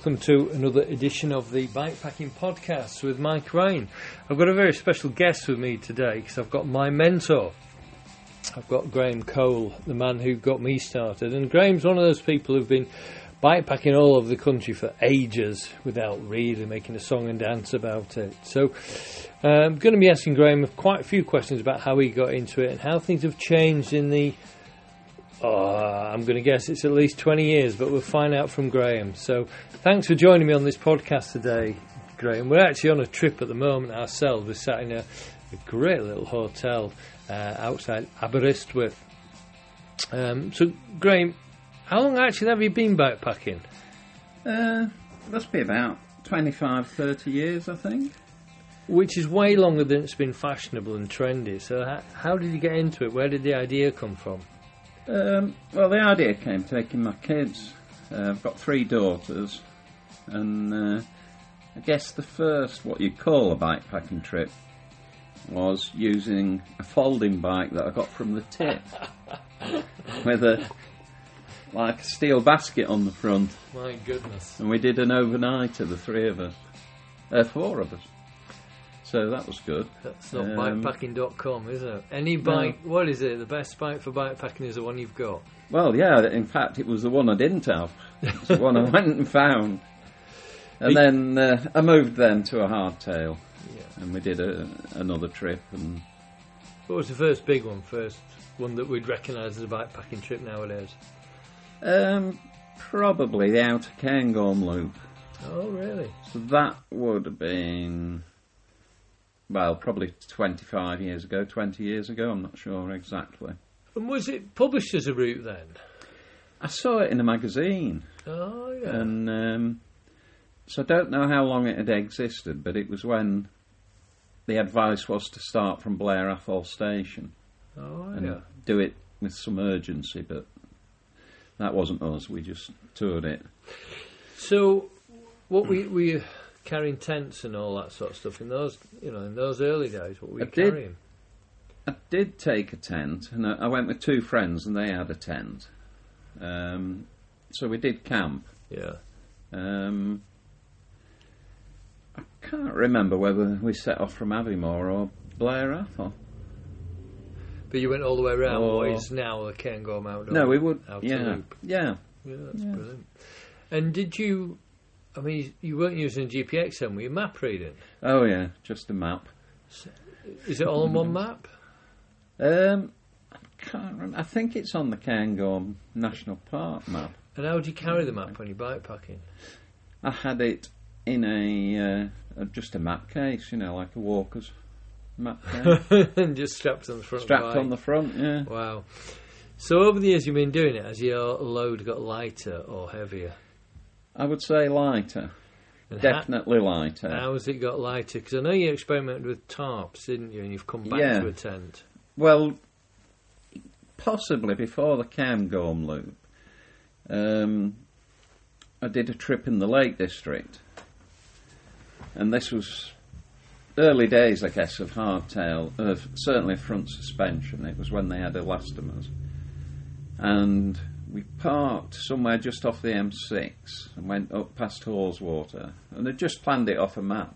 welcome to another edition of the Bikepacking Podcast with Mike Ryan. I've got a very special guest with me today because I've got my mentor. I've got Graham Cole, the man who got me started. And Graham's one of those people who've been bikepacking all over the country for ages without really making a song and dance about it. So I'm going to be asking Graham quite a few questions about how he got into it and how things have changed in the I'm going to guess it's at least 20 years, but we'll find out from Graham. So thanks for joining me on this podcast today, Graham. We're actually on a trip at the moment ourselves. We're sat in a great little hotel outside Aberystwyth. So, Graham, how long actually have you been bikepacking? Must be about 25, 30 years, I think. Which is way longer than it's been fashionable and trendy. So how did you get into it? Where did the idea come from? Well, the idea came taking my kids. I've got 3 daughters, and I guess the first, what you'd call a bikepacking trip, was using a folding bike that I got from the tip, with a steel basket on the front. My goodness. And we did an overnighter, the 3 of us. 4 of us. So that was good. That's not bikepacking.com, is it? Any bike, no. What is it? The best bike for bikepacking is the one you've got? Well, yeah, in fact, it was the one I didn't have. It's the one I went and found. And then I moved then to a hardtail. Yeah. And we did another trip. And what was the first big one, first one that we'd recognise as a bikepacking trip nowadays? Probably the Outer Cairngorm Loop. Oh, really? So that would have been... well, probably 25 years ago, 20 years ago, I'm not sure exactly. And was it published as a route then? I saw it in a magazine. Oh, yeah. And so I don't know how long it had existed, but it was when the advice was to start from Blair Athol Station. Oh, and yeah. do it with some urgency, but that wasn't us, we just toured it. So, what were you carrying tents and all that sort of stuff in those, in those early days? What were you carrying? I did take a tent, and I went with 2 friends, and they had a tent. So we did camp. Yeah. I can't remember whether we set off from Aviemore or Blair Athol. But you went all the way around what is now the Cairngorm Outdoor. No, we would. Outer Yeah. Loop. Yeah. Yeah, that's brilliant. And did you? I mean, you weren't using a GPX then, were you map reading? Oh, yeah, just a map. Is it all on one map? I can't remember. I think it's on the Cairngorm National Park map. And how do you carry the map when you're bikepacking? I had it in just a map case, like a walker's map case. And just strapped on the front Strapped of the bike. on the front, yeah. Wow. So over the years you've been doing it, has your load got lighter or heavier? I would say lighter. And Definitely lighter. How has it got lighter? Because I know you experimented with tarps, didn't you? And you've come back to a tent. Well, possibly before the Cairngorm Loop, I did a trip in the Lake District. And this was early days, I guess, of hardtail, certainly front suspension. It was when they had elastomers. And we parked somewhere just off the M6 and went up past Haweswater, and I'd just planned it off a map.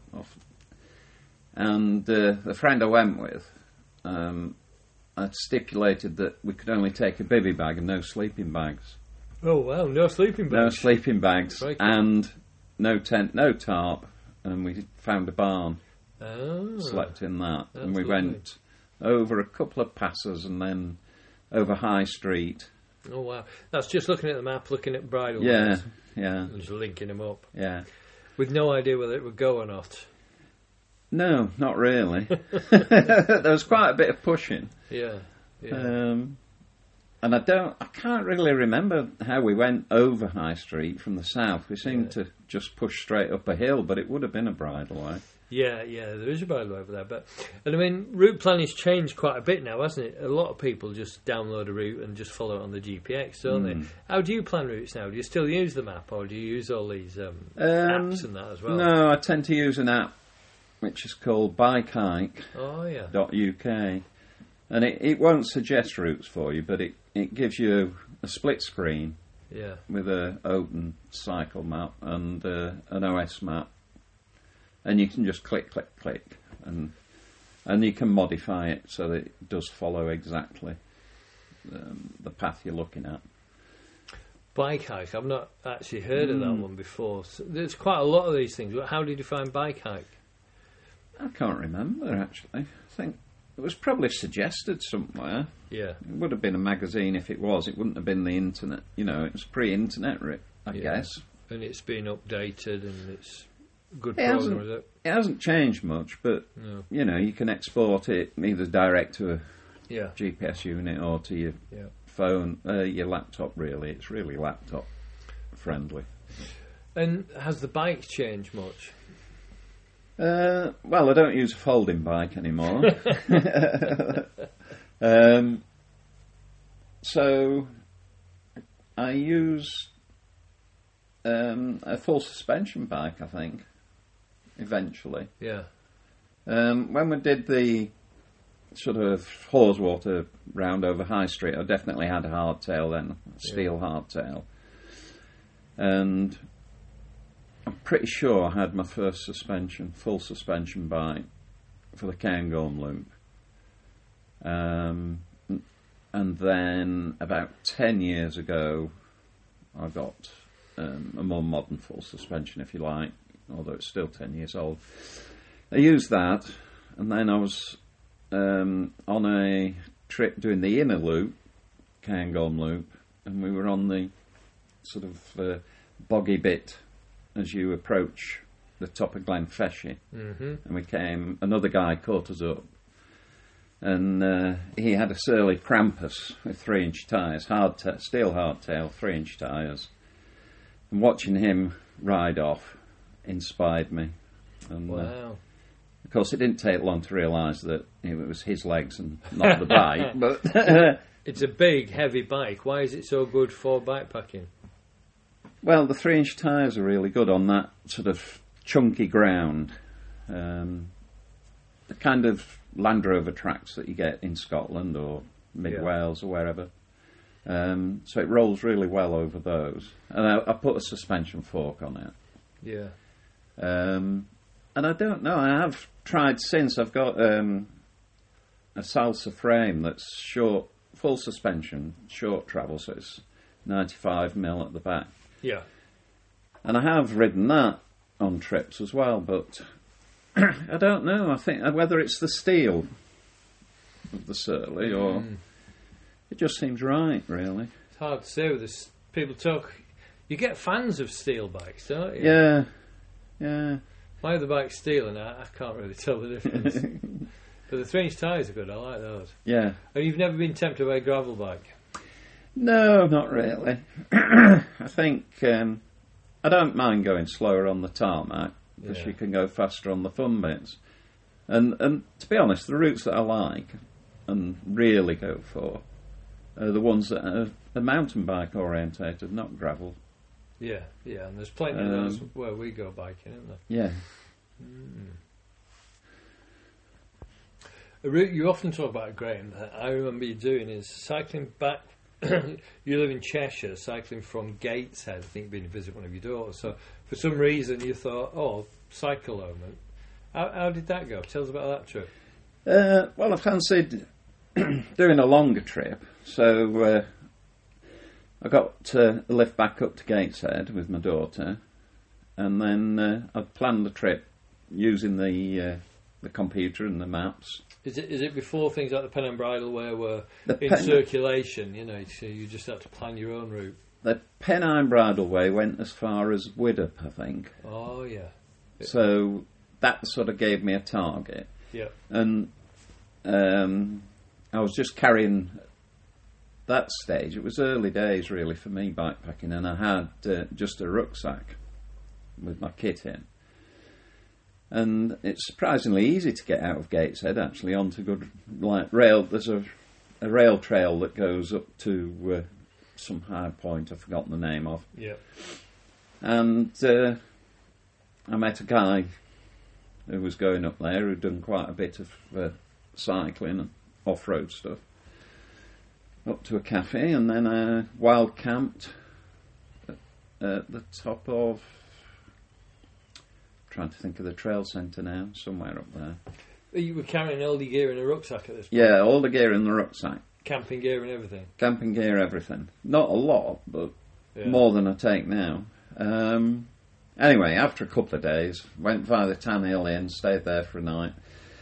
And the friend I went with, I'd stipulated that we could only take a bivvy bag and no sleeping bags. Oh wow, no sleeping bags. No sleeping bags, Crikey. And no tent, no tarp, and we found a barn. Oh, Slept in that, and we lovely. went over a couple of passes and then over High Street. Oh wow, that's just looking at the map, looking at bridle Yeah, lines yeah, and just linking them up. yeah. With no idea whether it would go or not. No, not really. There was quite a bit of pushing. Yeah, yeah. And I can't really remember how we went over High Street from the south. We seemed to just push straight up a hill, but it would have been a bridleway. Yeah, there is a bridle over there. And I mean, route planning's changed quite a bit now, hasn't it? A lot of people just download a route and just follow it on the GPX, don't they? How do you plan routes now? Do you still use the map, or do you use all these apps and that as well? No, I tend to use an app which is called Bikehike.uk. Oh, yeah. And it won't suggest routes for you, but it gives you a split screen Yeah. with a open cycle map and an OS map, and you can just click, click, click, and you can modify it so that it does follow exactly the path you're looking at. Bike hike. I've not actually heard of that one before. So there's quite a lot of these things. How do you define bike hike? I can't remember, actually. I think it was probably suggested somewhere. Yeah. It would have been a magazine if it was. It wouldn't have been the internet. You know, it was pre-internet, I guess. And it's been updated and it's good It program, is it? It hasn't changed much, but, you know, you can export it either direct to a GPS unit or to your phone, your laptop, really. It's really laptop friendly. And has the bike changed much? Well, I don't use a folding bike anymore. So I use a full suspension bike, I think, eventually. Yeah. When we did the sort of Haweswater round over High Street, I definitely had a hardtail then, steel hardtail. And I'm pretty sure I had my first full suspension bike for the Cairngorm Loop. And then about 10 years ago, I got a more modern full suspension, if you like, although it's still 10 years old. I used that, and then I was on a trip doing the inner loop, Cairngorm Loop, and we were on the sort of boggy bit as you approach the top of Glenfeshie. Mm-hmm. And another guy caught us up, and he had a Surly Krampus with 3-inch tyres, steel hardtail, 3-inch tyres. And watching him ride off inspired me. And, wow. Of course, it didn't take long to realise that it was his legs and not the bike. But it's a big, heavy bike. Why is it so good for bikepacking? Well, the 3-inch tyres are really good on that sort of chunky ground. The kind of Land Rover tracks that you get in Scotland or Mid-Wales or wherever. So it rolls really well over those. And I put a suspension fork on it. Yeah. And I don't know, I have tried since. I've got a Salsa frame that's short, full suspension, short travel, so it's 95mm at the back. Yeah. And I have ridden that on trips as well, but I don't know. I think whether it's the steel of the Surly or it just seems right, really. It's hard to say with this. People talk. You get fans of steel bikes, don't you? Yeah, yeah. My other bike's steel, and I can't really tell the difference. But the 3-inch tyres are good. I like those. Yeah. And you've never been tempted by a gravel bike? No, not really. I think I don't mind going slower on the tarmac because you can go faster on the fun bits. And to be honest, the routes that I like and really go for are the ones that are mountain bike orientated, not gravel. Yeah, and there's plenty of those where we go biking, isn't there? Yeah. A route you often talk about, Graham, that I remember you doing is cycling back. You live in Cheshire, cycling from Gateshead, I think, being to visit one of your daughters. So for some reason you thought, cycle home. How did that go? Tell us about that trip. Well, I fancied doing a longer trip, so I got a lift back up to Gateshead with my daughter, and then I planned the trip using the computer and the maps. Is it before things like the Pen and Bridle Way were in circulation? You know, so you just had to plan your own route. The Pennine Bridle Way went as far as Widdop, I think. Oh yeah. So that sort of gave me a target. Yeah. And I was just carrying that stage. It was early days really for me bikepacking, and I had just a rucksack with my kit in. And it's surprisingly easy to get out of Gateshead, actually, onto good rail. There's a rail trail that goes up to some high point I've forgotten the name of. Yeah. And I met a guy who was going up there who'd done quite a bit of cycling and off-road stuff. Up to a cafe, and then wild camped at the top of... trying to think of the trail centre now, somewhere up there. You were carrying all the gear in a rucksack at this point? Yeah, all the gear in the rucksack. Camping gear and everything? Camping gear, everything. Not a lot, but more than I take now. Anyway, after a couple of days, went via the Tan Hill Inn, stayed there for a night.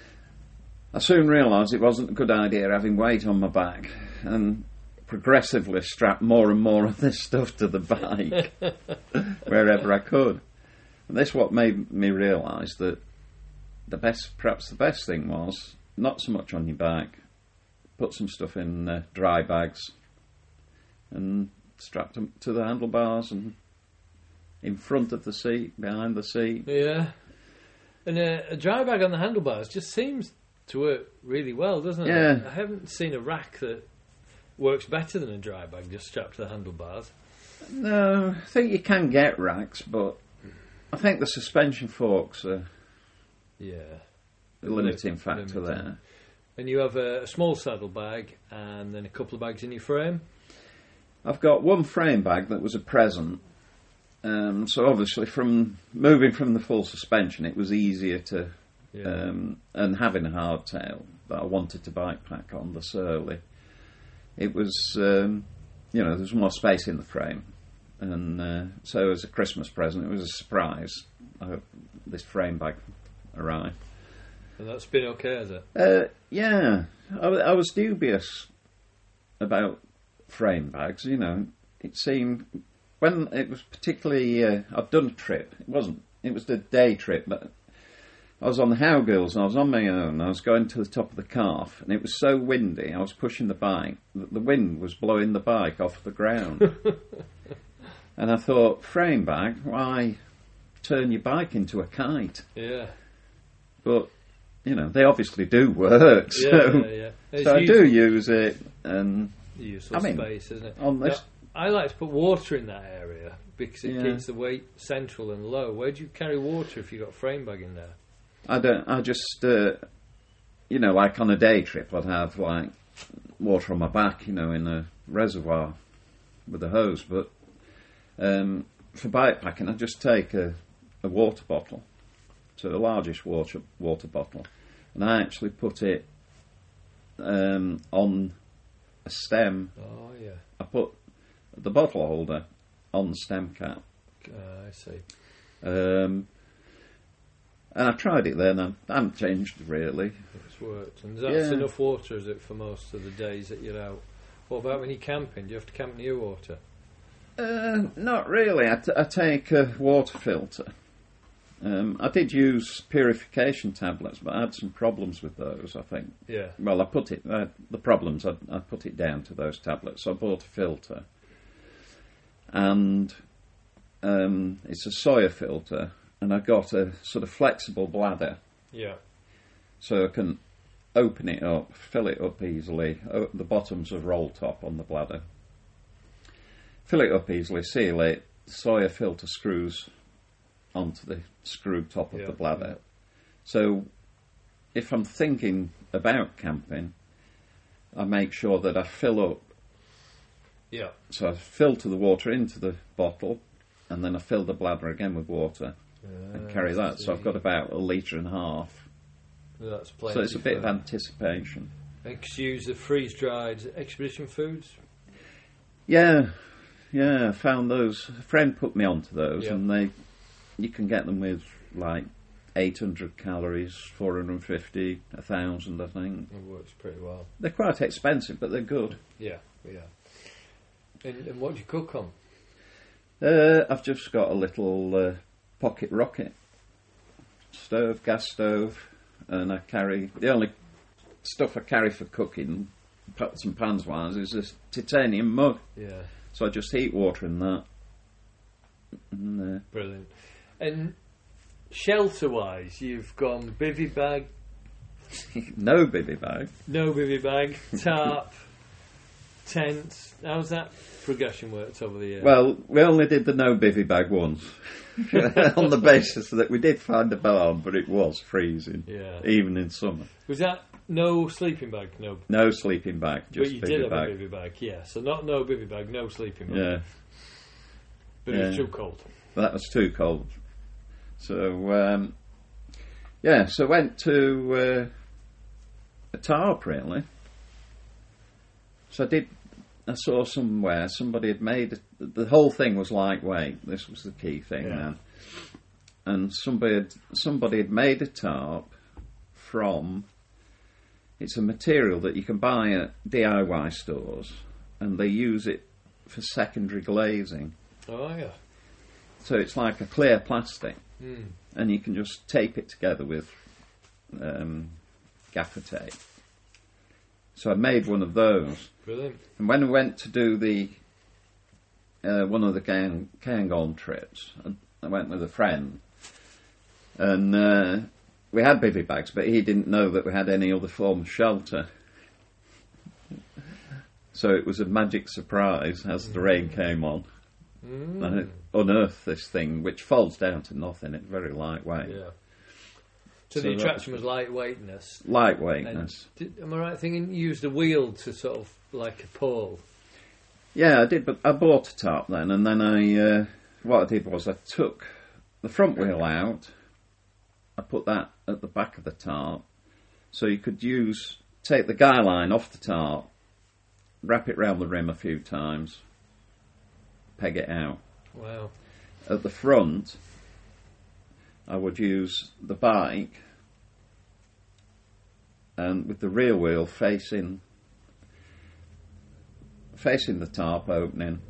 I soon realised it wasn't a good idea having weight on my back, and progressively strapped more and more of this stuff to the bike wherever I could. And this is what made me realise that perhaps the best thing was not so much on your back, put some stuff in dry bags and strapped them to the handlebars and in front of the seat, behind the seat. Yeah. And a dry bag on the handlebars just seems to work really well, doesn't it? Yeah. I haven't seen a rack that works better than a dry bag just strapped to the handlebars. No, I think you can get racks, but I think the suspension forks are the limiting factor there. And you have a small saddle bag and then a couple of bags in your frame? I've got one frame bag that was a present. So obviously from moving from the full suspension, it was easier to... and having a hardtail that I wanted to bike pack on the Surly, it was, there was more space in the frame. And so as a Christmas present, it was a surprise. This frame bag arrived. And that's been okay, has it? Yeah. I was dubious about frame bags, It seemed... When it was particularly... I'd done a trip. It was the day trip, but I was on the Howgirls and I was on my own. I was going to the top of the Calf and it was so windy. I was pushing the bike that the wind was blowing the bike off the ground. And I thought, frame bag, why turn your bike into a kite? Yeah. But, they obviously do work. So, so I do use it. And useful space, isn't it? On this, I like to put water in that area because it keeps the weight central and low. Where do you carry water if you've got a frame bag in there? I just, like on a day trip, I'd have like water on my back, in a reservoir with a hose. But for bike packing, I just take a water bottle, so the largest water bottle, and I actually put it on a stem. Oh yeah. I put the bottle holder on the stem cap. I see. And I tried it then, and I haven't changed really. It's worked. And that's enough water, is it, for most of the days that you're out? What about when you're camping? Do you have to camp near water? Not really. I take a water filter. I did use purification tablets, but I had some problems with those, I think. Yeah. Well, I put it down to those tablets. So I bought a filter. And it's a Sawyer filter. And I got a sort of flexible bladder. Yeah. So I can open it up, fill it up easily. The bottom's a roll top on the bladder. Fill it up easily, seal it. Sawyer filter screws onto the screw top of the bladder. Yeah. So if I'm thinking about camping, I make sure that I fill up. Yeah. So I filter the water into the bottle, and then I fill the bladder again with water. And carry that. So I've got about 1.5 litres. That's plenty. So it's a bit of anticipation. And you use the freeze-dried Expedition Foods? Yeah, I found those. A friend put me onto those, and you can get them with like 800 calories, 450, 1,000, I think. It works pretty well. They're quite expensive, but they're good. Yeah. And what do you cook on? I've just got a little pocket rocket stove, gas stove, and I carry the only stuff I carry for cooking, pots and pans wise, is a titanium mug. Yeah. So I just heat water in that. And, brilliant. And shelter wise, you've gone bivvy bag. No bivvy bag. No bivvy bag. Tarp. Tents. How's that progression worked over the years? Well, we only did the no bivvy bag once. On the basis that we did find a barn, but it was freezing, even in summer. Was that no sleeping bag? No sleeping bag, just but you did have bag. a bivvy bag, yeah. So not no bivvy bag, no sleeping bag. Yeah. But it was too cold. That was too cold. So, so went to a tarp, really. So I saw somewhere somebody had made, the whole thing was lightweight. This was the key thing, then. And somebody had made a tarp from, it's a material that you can buy at DIY stores, and they use it for secondary glazing. Oh, yeah. So it's like a clear plastic, and you can just tape it together with gaffer tape. So I made one of those. Brilliant. And when we went to do the one of the Cairngorm trips, I went with a friend, and we had bivvy bags, but he didn't know that we had any other form of shelter. So it was a magic surprise as the rain came on. And it unearthed this thing, which folds down to nothing. It's very lightweight. Yeah. So the attraction was lightweightness. Lightweightness. Am I right thinking you used a wheel to sort of like a pole? Yeah, I did, but I bought a tarp then, and then what I did was I took the front wheel out, I put that at the back of the tarp, so you could take the guy line off the tarp, wrap it round the rim a few times, peg it out. Wow. At the front, I would use the bike, and with the rear wheel facing the tarp opening.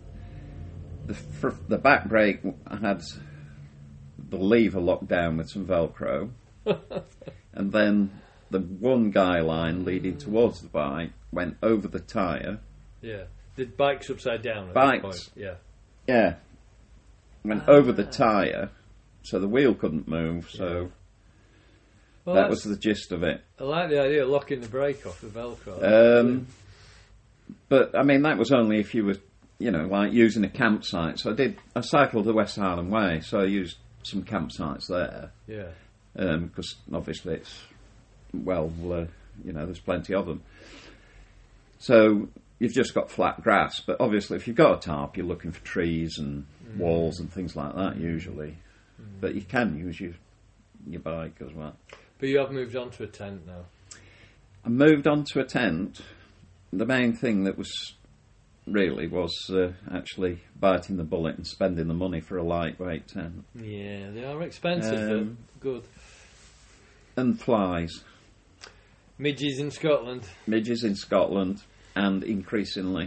The back brake had the lever locked down with some Velcro, and then the one guy line leading towards the bike went over the tyre. Yeah. The bike's upside down at Bikes. that point. Yeah. Yeah. Went over the tyre, so the wheel couldn't move, so well, that was the gist of it. I like the idea of locking the brake off with Velcro. But, I mean, that was only if you were, like using a campsite. So I cycled the West Highland Way, so I used some campsites there. Yeah. Because obviously it's, there's plenty of them. So you've just got flat grass, but obviously if you've got a tarp, you're looking for trees and walls and things like that usually. But you can use your bike as well. But you have moved on to a tent now. I moved on to a tent. The main thing that was actually biting the bullet and spending the money for a lightweight tent. Yeah, they are expensive, but good. And flies. Midges in Scotland. Midges in Scotland, and increasingly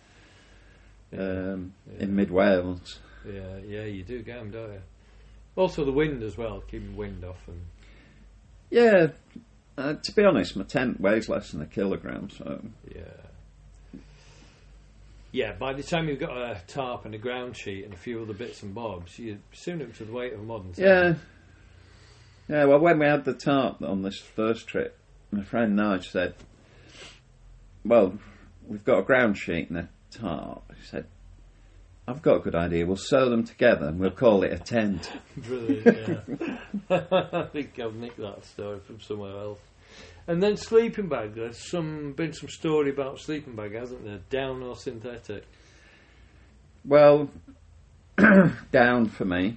in mid Wales. Yeah, you do get them, don't you? Also the wind as well, keeping wind off. And yeah, to be honest, my tent weighs less than a kilogram, so... Yeah, by the time you've got a tarp and a ground sheet and a few other bits and bobs, you're soon up to the weight of a modern tent. Yeah, well, when we had the tarp on this first trip, my friend Nige said, well, we've got a ground sheet and a tarp. He said, I've got a good idea, we'll sew them together and we'll call it a tent. Brilliant, yeah. I think I've nicked that story from somewhere else. And then sleeping bag, there's been some story about sleeping bag, hasn't there? Down or synthetic? Well, down for me.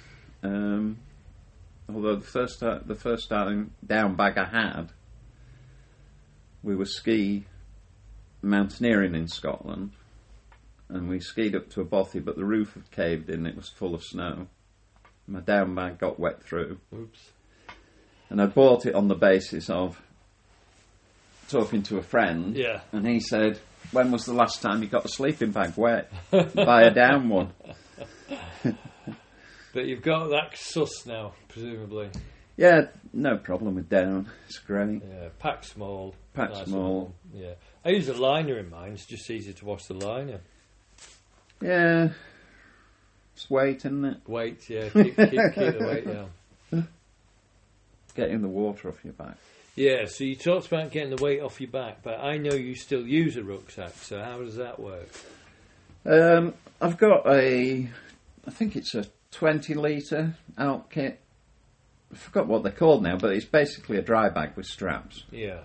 Although the first time down bag I had, we were ski mountaineering in Scotland, and we skied up to a bothy, but the roof had caved in, it was full of snow. My down bag got wet through. Oops. And I bought it on the basis of talking to a friend, and he said, when was the last time you got a sleeping bag wet? Buy a down one. But you've got that sus now, presumably. Yeah, no problem with down. It's great. Yeah, pack small. Pack small. Yeah. I use a liner in mine. It's just easier to wash the liner. Yeah. It's weight, isn't it? Weight, yeah. Keep the weight down. Getting the water off your back. Yeah, so you talked about getting the weight off your back, but I know you still use a rucksack, so how does that work? I've got I think it's a 20 litre out kit. I forgot what they're called now, but it's basically a dry bag with straps. Yeah.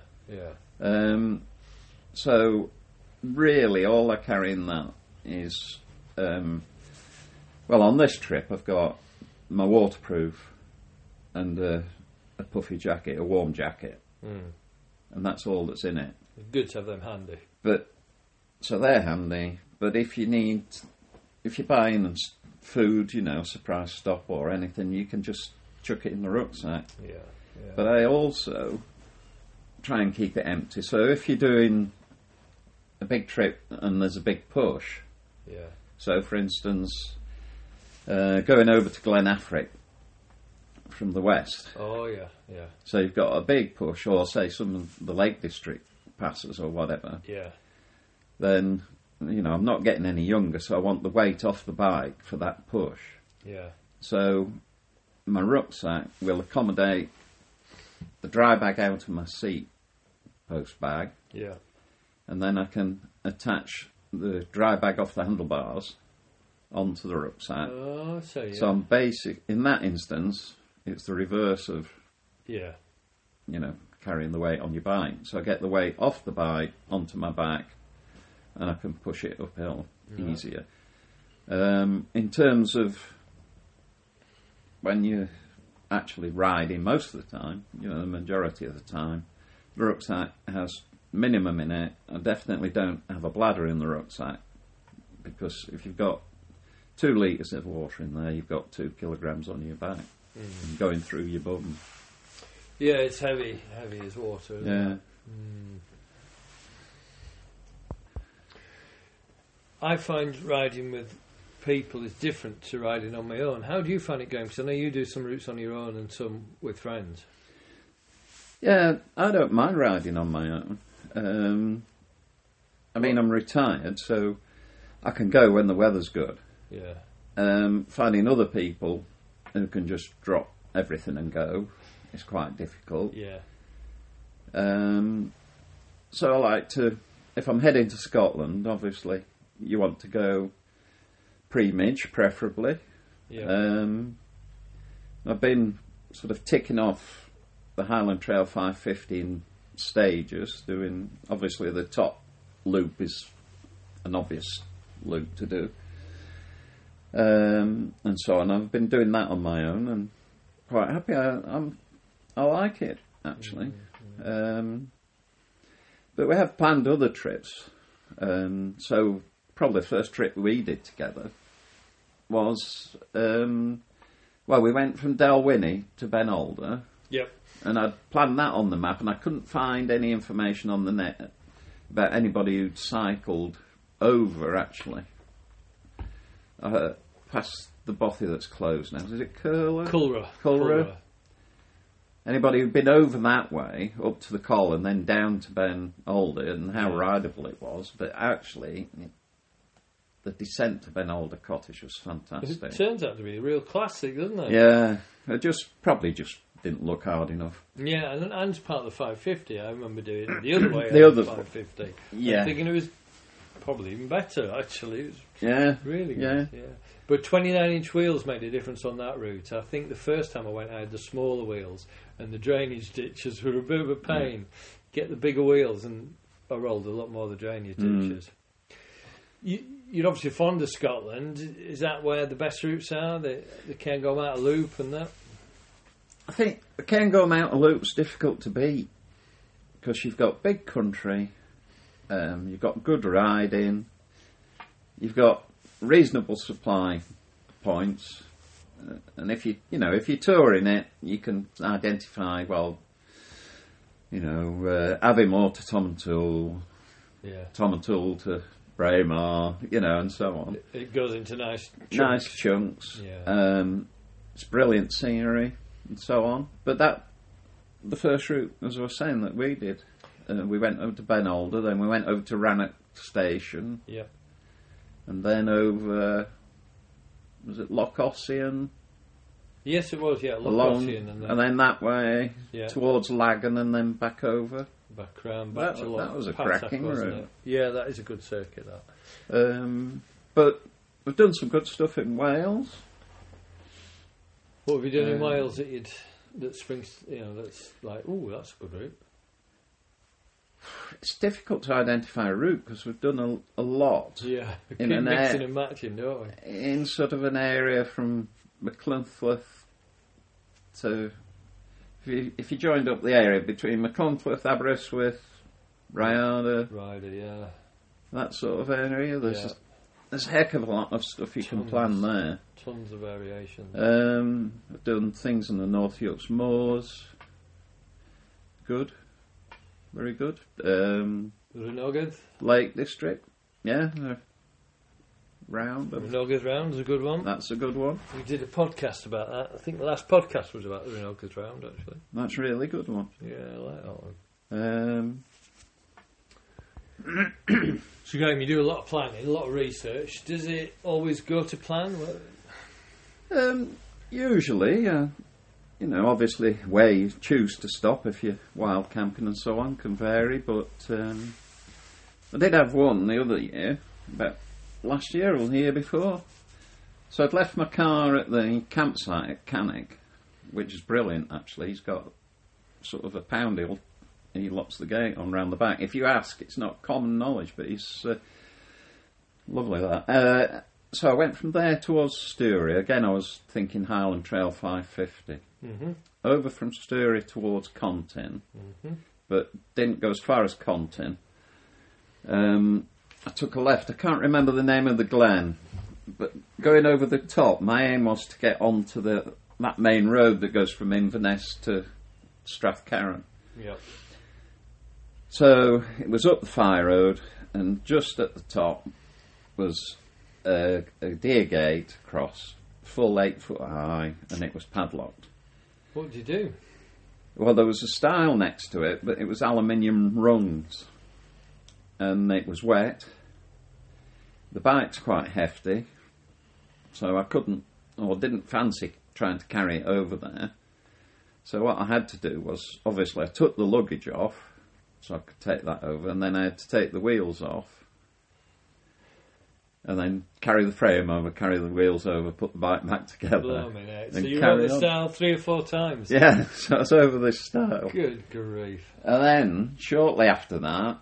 So, really, all I carry in that is Well, on this trip, I've got my waterproof and a puffy jacket, a warm jacket, and that's all that's in it. Good to have them handy. But so they're handy. But if you're buying food, surprise stop or anything, you can just chuck it in the rucksack. Yeah. But I also try and keep it empty. So if you're doing a big trip and there's a big push, so for instance, going over to Glen Affric from the west. Oh, yeah. So you've got a big push, or say some of the Lake District passes or whatever. Yeah. Then, I'm not getting any younger, so I want the weight off the bike for that push. Yeah. So my rucksack will accommodate the dry bag out of my seat post bag. Yeah. And then I can attach the dry bag off the handlebars onto the rucksack. Oh, so yeah. So I'm in that instance, it's the reverse of, carrying the weight on your bike. So I get the weight off the bike onto my back and I can push it uphill easier. In terms of when you're actually riding most of the time, the majority of the time, the rucksack has minimum in it. I definitely don't have a bladder in the rucksack because if you've got 2 litres of water in there, you've got 2 kilograms on your back and going through your bum. Yeah, it's heavy as water. Isn't it? I find riding with people is different to riding on my own. How do you find it going? Because I know you do some routes on your own and some with friends. Yeah, I don't mind riding on my own. I'm retired, so I can go when the weather's good. Yeah. Finding other people who can just drop everything and go is quite difficult. Yeah. So I like to, if I'm heading to Scotland, obviously, you want to go pre-midge, preferably. Yeah. I've been sort of ticking off the Highland Trail 550 in stages, doing, obviously the top loop is an obvious loop to do, and so on. I've been doing that on my own and quite happy. I like it, actually. But we have planned other trips, so probably the first trip we did together was, we went from Dalwhinnie to Ben Alder. Yep. And I'd planned that on the map, and I couldn't find any information on the net about anybody who'd cycled over, actually. Past the bothy that's closed now. Is it Curler? Culra. Anybody who'd been over that way, up to the Col, and then down to Ben Alder, and how rideable it was. But actually, the descent to Ben Alder Cottage was fantastic. It turns out to be a real classic, doesn't it? Yeah. I probably didn't look hard enough. Yeah, and it's part of the 550. I remember doing it the other way. The other 550. Yeah. I'm thinking it was probably even better, actually. It was really good. Yeah. But 29-inch wheels made a difference on that route. I think the first time I went, I had the smaller wheels, and the drainage ditches were a bit of a pain. Get the bigger wheels, and I rolled a lot more of the drainage ditches. You're obviously fond of Scotland. Is that where the best routes are? The Cairngorm Outer Loop and that? I think the Cairngorm Outer Loop's difficult to beat because you've got big country, you've got good riding, you've got reasonable supply points, and if you're touring it, you can identify Aviemore to Tomintoul, Tomintoul to Braemar, and so on. It goes into nice chunks. Yeah. It's brilliant scenery and so on. But the first route, as I was saying, that we did, we went over to Ben Alder, then we went over to Rannoch Station. Yeah. And then over, was it Loch Ossian? Yes, it was, Loch Ossian. And then that way towards Lagan and then back over. Back round, back to Loch That was a Patak, cracking route. it? Yeah, that is a good circuit, that. But we've done some good stuff in Wales. What have you done in Wales that springs, that's like, ooh, that's a good route? It's difficult to identify a route because we've done a lot. Yeah, we In keep an mixing and matching, don't we? In sort of an area from McClunthworth to... If you joined up the area between McClunthworth, Aberystwyth, Ryder, yeah. that sort of area, there's a heck of a lot of stuff you can plan there. Tons of variations. I've done things in the North Yorks Moors. Good. Very good. Rhinogath? Lake District. Yeah. Round. Rhinogath Round is a good one. That's a good one. We did a podcast about that. I think the last podcast was about the Rhinogath Round, actually. That's a really good one. Yeah, I like that one. So, Graham, you do a lot of planning, a lot of research. Does it always go to plan? Usually, obviously where you choose to stop if you're wild camping and so on can vary, but I did have one the other year, about last year or the year before. So I'd left my car at the campsite at Cannock, which is brilliant actually. He's got sort of a pound he locks the gate on round the back. If you ask, it's not common knowledge, but he's lovely that. So I went from there towards Stourey. Again, I was thinking Highland Trail 550. Mm-hmm. Over from Stourey towards Contin, but didn't go as far as Contin. I took a left. I can't remember the name of the glen, but going over the top, my aim was to get onto that main road that goes from Inverness to Strathcarron. Yep. So it was up the Fire Road, and just at the top was a deer gate across, full 8 foot high, and it was padlocked. What did you do? Well, there was a stile next to it, but it was aluminium rungs, and it was wet. The bike's quite hefty, so I didn't fancy trying to carry it over there. So what I had to do was, obviously I took the luggage off, so I could take that over, and then I had to take the wheels off, and then carry the frame over, carry the wheels over, put the bike back together. So you wrote the stile 3 or 4 times? Yeah, so I was over this stile. Good grief. And then, shortly after that,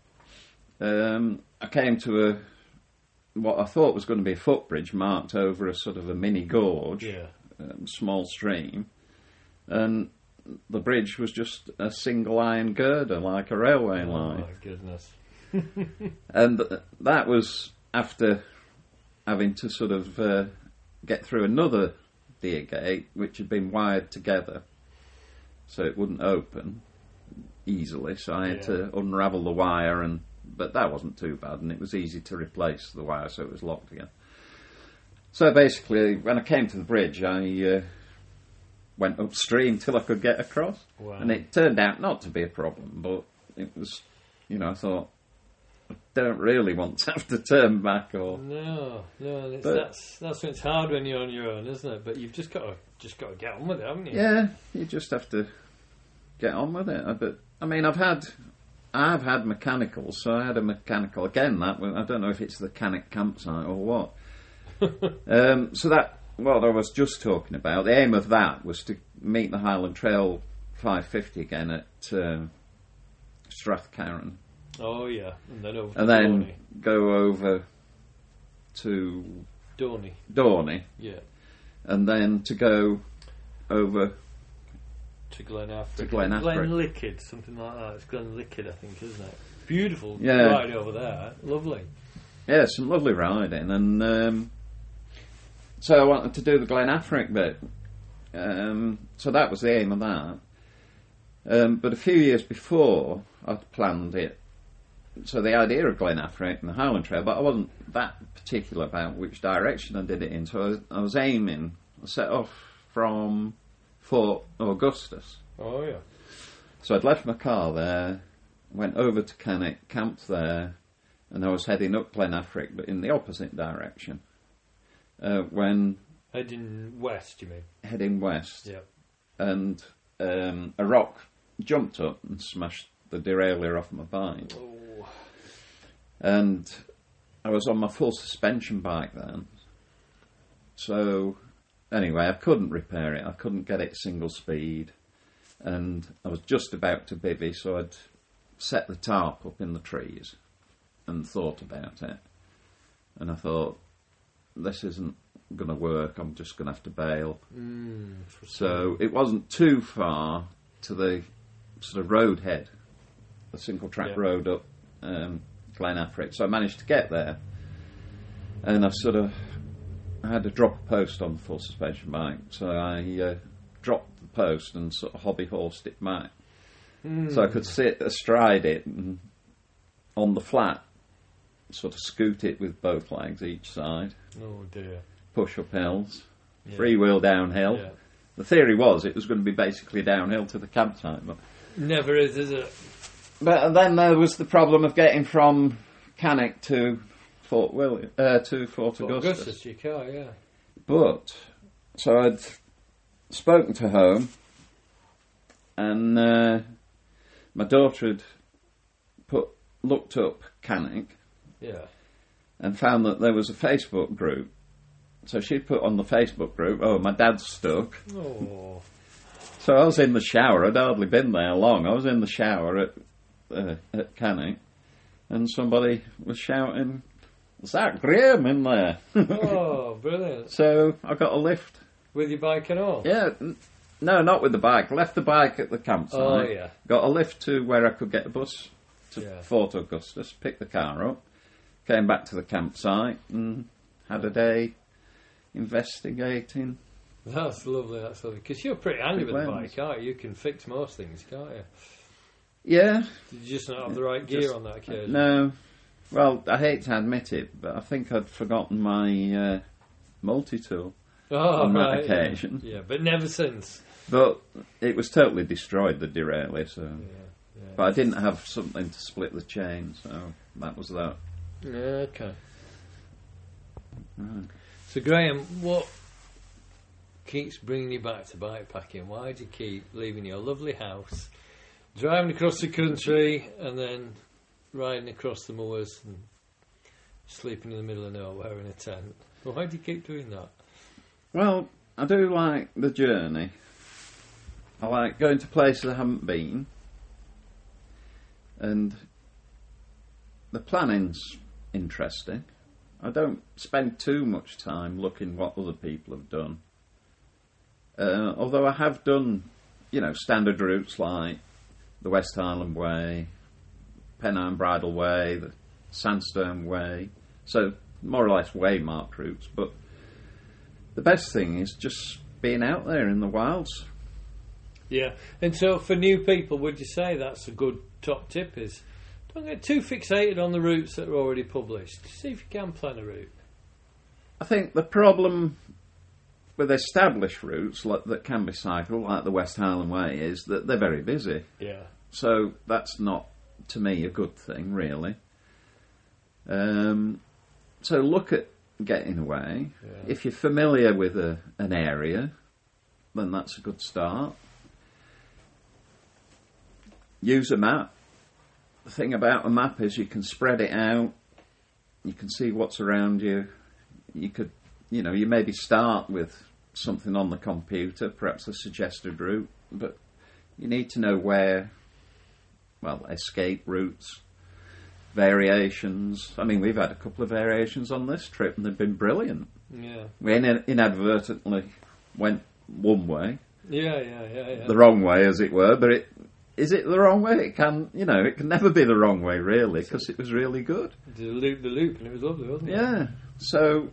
I came to what I thought was going to be a footbridge marked over a sort of a mini gorge, small stream, and the bridge was just a single iron girder, like a railway line. Oh, my goodness. And that was after having to sort of get through another deer gate, which had been wired together, so it wouldn't open easily. So I had to unravel the wire, but that wasn't too bad, and it was easy to replace the wire, so it was locked again. So basically, when I came to the bridge, I went upstream till I could get across. Wow. And it turned out not to be a problem, but it was, I thought, I don't really want to have to turn back or... No, that's when it's hard when you're on your own, isn't it? But you've just got to get on with it, haven't you? Yeah, you just have to get on with it. But I mean, I've had mechanicals, so I had a mechanical again. I don't know if it's the Cannock campsite or what. So that what I was just talking about, the aim of that was to meet the Highland Trail 550 again at Strathcarron. Oh yeah, and then over and to then Dorney. Go over to Dorney. Yeah. And then to go over to Glenafric. Glenlickid, something like that. It's Glenlickid, I think, isn't it? Beautiful yeah. ride over there. Lovely. Yeah, some lovely riding. And so I wanted to do the Glenafric bit. So that was the aim of that. But a few years before, I'd planned it. So the idea of Glenafric and the Highland Trail, but I wasn't that particular about which direction I did it in. So I was aiming. I set off from Fort Augustus. Oh, yeah. So I'd left my car there, went over to Cannock, camped there, and I was heading up Glenafric, but in the opposite direction. Heading west, you mean? Heading west. Yeah. And a rock jumped up and smashed the derailleur off my bike. Oh. And I was on my full suspension bike then. So, anyway, I couldn't repair it. I couldn't get it single speed. And I was just about to bivvy, so I'd set the tarp up in the trees and thought about it. And I thought, this isn't going to work, I'm just going to have to bail. So it wasn't too far to the sort of road head, the single track road up Glen Affric. So I managed to get there, and I had to drop a post on the full suspension bike, so I dropped the post and sort of hobby horsed it back. So I could sit astride it and on the flat, sort of scoot it with both legs each side. Oh dear. Push up hills, freewheel downhill. Yeah. The theory was it was going to be basically downhill to the campsite, but never is it? But then there was the problem of getting from Cannock to Fort Augustus. You can, yeah. But so I'd spoken to home, and my daughter had looked up Cannock, and found that there was a Facebook group. So she'd put on the Facebook group, "Oh, my dad's stuck." Oh. So I was in the shower. I'd hardly been there long. I was in the shower at Cannock, and somebody was shouting, "Is that Graham in there?" Oh, brilliant! So I got a lift with your bike and all. Yeah, no, not with the bike. Left the bike at the campsite. Oh yeah. Got a lift to where I could get a bus to Fort Augustus. Picked the car up, came back to the campsite, and had a day investigating. That's lovely, because you're pretty handy with the bike, aren't you? You can fix most things, can't you? Yeah. Did you just not have the right gear on that occasion? No. Well, I hate to admit it, but I think I'd forgotten my multi-tool on that occasion. Yeah, but never since. But it was totally destroyed, the derailleur, so... But I didn't have something to split the chain, so that was that. Yeah, okay. Right. So, Graham, what keeps bringing you back to bikepacking? Why do you keep leaving your lovely house, driving across the country, and then riding across the moors and sleeping in the middle of nowhere in a tent? Why do you keep doing that? Well, I do like the journey. I like going to places I haven't been. And the planning's interesting. I don't spend too much time looking what other people have done. Although I have done, standard routes like the West Highland Way, Pennine Bridle Way, the Sandstone Way. So more or less waymarked routes. But the best thing is just being out there in the wilds. Yeah. And so for new people, would you say that's a good top tip is don't get too fixated on the routes that are already published. See if you can plan a route. I think the problem with established routes that can be cycled, like the West Highland Way, is that they're very busy. Yeah. So that's not, to me, a good thing, really. So look at getting away. Yeah. If you're familiar with an area, then that's a good start. Use a map. The thing about a map is you can spread it out. You can see what's around you. You could, you maybe start with something on the computer, perhaps a suggested route, but you need to know where, escape routes, variations. I mean, we've had a couple of variations on this trip and they've been brilliant. Yeah. We inadvertently went one way. Yeah. The wrong way, as it were, but is it the wrong way? It can, it can never be the wrong way, really, because it was really good. The loop, and it was lovely, wasn't it? Yeah. So,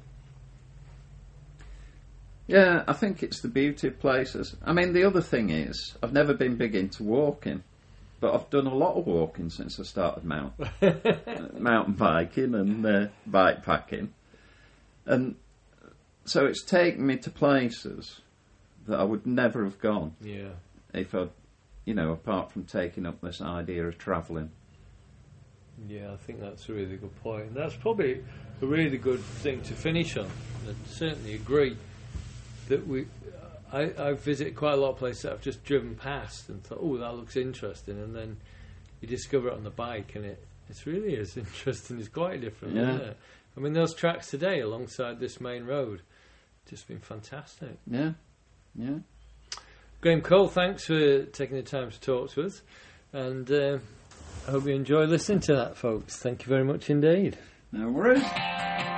yeah, I think it's the beauty of places. I mean, the other thing is, I've never been big into walking, but I've done a lot of walking since I started mountain biking and bike packing. And so it's taken me to places that I would never have gone if I'd, apart from taking up this idea of travelling. Yeah, I think that's a really good point. And that's probably a really good thing to finish on. I certainly agree that I visit quite a lot of places that I've just driven past and thought, oh, that looks interesting, and then you discover it on the bike and it really is interesting. It's quite different, isn't it? I mean, those tracks today alongside this main road, just been fantastic. Yeah. Graham Cole, thanks for taking the time to talk to us, and I hope you enjoy listening to that, folks. Thank you very much indeed. No worries.